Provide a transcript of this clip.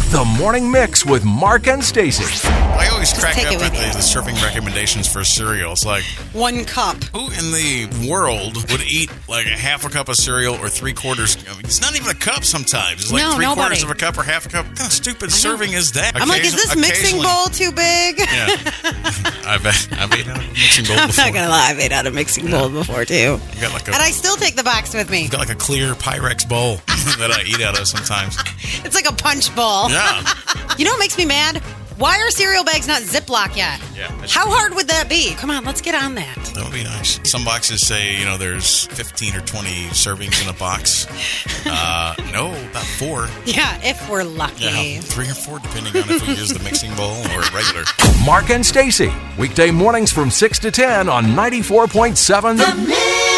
The Morning Mix with Mark and Stacey. I always crack up at the serving recommendations for cereal. It's like 1 cup. Who in the world would eat like a half a cup of cereal or 3/4? I mean, it's not even a cup sometimes. It's like 3/4 of a cup or half a cup. What kind of stupid serving is that? I'm like, is this mixing bowl too big? Yeah. I've ate out of a mixing bowl before. I'm not going to lie. I've ate out of a mixing bowl before, too. And I still take the box with me. I've got like a clear Pyrex bowl that I eat out of sometimes. It's like a punch bowl. Yeah. You know what makes me mad? Why are cereal bags not Ziploc yet? Yeah. How hard would that be? Come on, let's get on that. That would be nice. Some boxes say, there's 15 or 20 servings in a box. No, about 4. Yeah, if we're lucky. Yeah, 3 or 4, depending on if we use the mixing bowl or regular. Mark and Stacey, weekday mornings from 6 to 10 on 94.7 The Mix.